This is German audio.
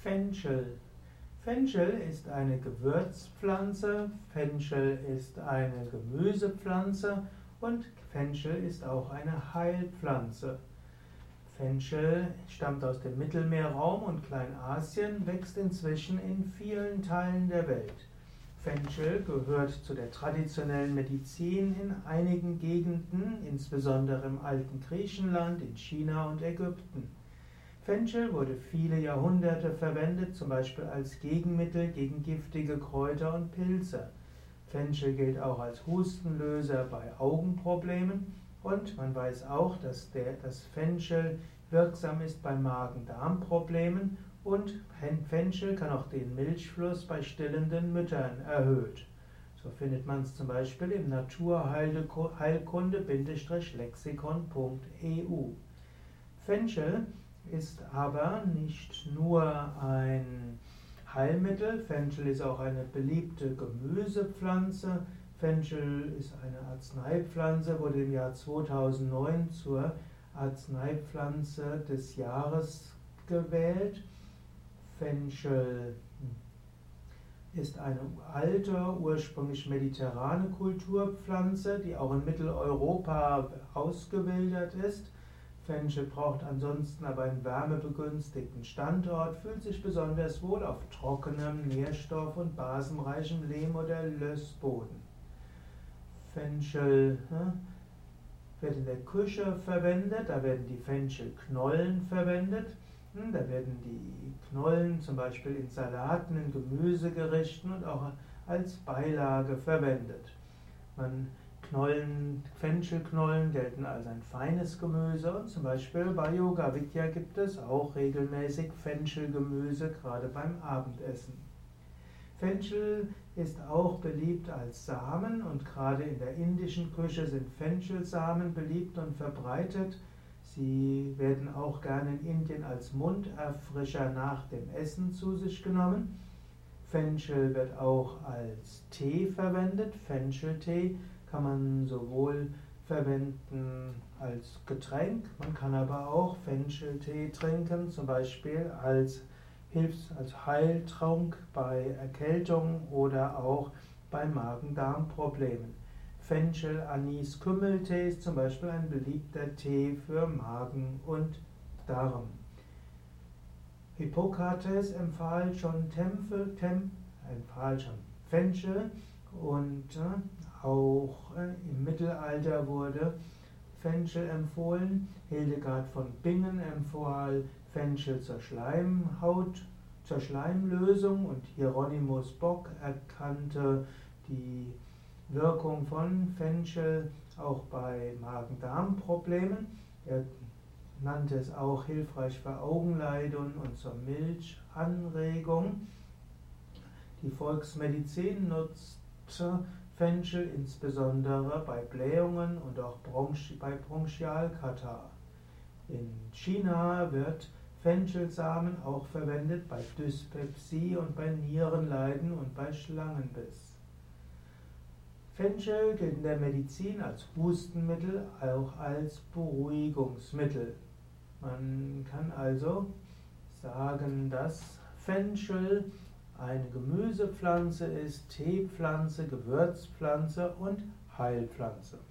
Fenchel. Fenchel ist eine Gewürzpflanze, Fenchel ist eine Gemüsepflanze und Fenchel ist auch eine Heilpflanze. Fenchel stammt aus dem Mittelmeerraum und Kleinasien, wächst inzwischen in vielen Teilen der Welt. Fenchel gehört zu der traditionellen Medizin in einigen Gegenden, insbesondere im alten Griechenland, in China und Ägypten. Fenchel wurde viele Jahrhunderte verwendet, zum Beispiel als Gegenmittel gegen giftige Kräuter und Pilze. Fenchel gilt auch als Hustenlöser bei Augenproblemen und man weiß auch, dass das Fenchel wirksam ist bei Magen-Darm-Problemen und Fenchel kann auch den Milchfluss bei stillenden Müttern erhöhen. So findet man es zum Beispiel im Naturheilkunde-lexikon.eu. Fenchel ist aber nicht nur ein Heilmittel, Fenchel ist auch eine beliebte Gemüsepflanze. Fenchel ist eine Arzneipflanze, wurde im Jahr 2009 zur Arzneipflanze des Jahres gewählt. Fenchel ist eine alte, ursprünglich mediterrane Kulturpflanze, die auch in Mitteleuropa ausgewildert ist. Fenchel braucht ansonsten aber einen wärmebegünstigten Standort, fühlt sich besonders wohl auf trockenem, nährstoff- und basenreichem Lehm- oder Lössboden. Fenchel wird in der Küche verwendet, da werden die Fenchelknollen verwendet. Da werden die Knollen zum Beispiel in Salaten, in Gemüsegerichten und auch als Beilage verwendet. Fenchelknollen gelten als ein feines Gemüse und zum Beispiel bei Yoga Vidya gibt es auch regelmäßig Fenchelgemüse, gerade beim Abendessen. Fenchel ist auch beliebt als Samen und gerade in der indischen Küche sind Fenchelsamen beliebt und verbreitet. Sie werden auch gerne in Indien als Munderfrischer nach dem Essen zu sich genommen. Fenchel wird auch als Tee verwendet. Fencheltee kann man sowohl verwenden als Getränk, man kann aber auch Fencheltee trinken, zum Beispiel als Heiltrunk bei Erkältung oder auch bei Magen-Darm-Problemen. Fenchel-Anis-Kümmeltee ist zum Beispiel ein beliebter Tee für Magen und Darm. Hippokrates empfahl schon Fenchel und auch im Mittelalter wurde Fenchel empfohlen. Hildegard von Bingen empfahl Fenchel zur Schleimhaut, zur Schleimlösung und Hieronymus Bock erkannte die Wirkung von Fenchel auch bei Magen-Darm-Problemen. Er nannte es auch hilfreich für Augenleiden und zur Milchanregung. Die Volksmedizin nutzte Fenchel insbesondere bei Blähungen und auch bei Bronchialkatarrh. In China wird Fenchelsamen auch verwendet bei Dyspepsie und bei Nierenleiden und bei Schlangenbiss. Fenchel gilt in der Medizin als Hustenmittel, auch als Beruhigungsmittel. Man kann also sagen, dass Fenchel eine Gemüsepflanze ist, Teepflanze, Gewürzpflanze und Heilpflanze.